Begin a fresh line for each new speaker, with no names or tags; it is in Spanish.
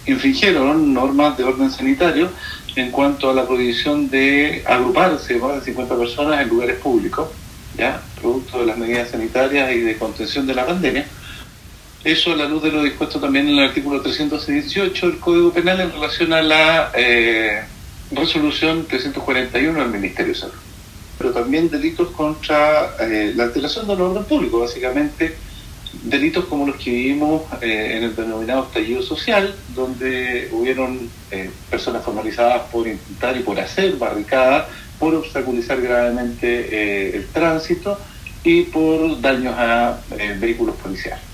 infringieron normas de orden sanitario en cuanto a la prohibición de agruparse más de 50 personas en lugares públicos, ya producto de las medidas sanitarias y de contención de la pandemia. Eso a la luz de lo dispuesto también en el artículo 318 del Código Penal en relación a la resolución 341 del Ministerio de Salud. Pero también delitos contra la alteración del orden público, básicamente delitos como los que vivimos en el denominado estallido social, donde hubieron personas formalizadas por intentar y por hacer barricadas, por obstaculizar gravemente el tránsito y por daños a vehículos policiales.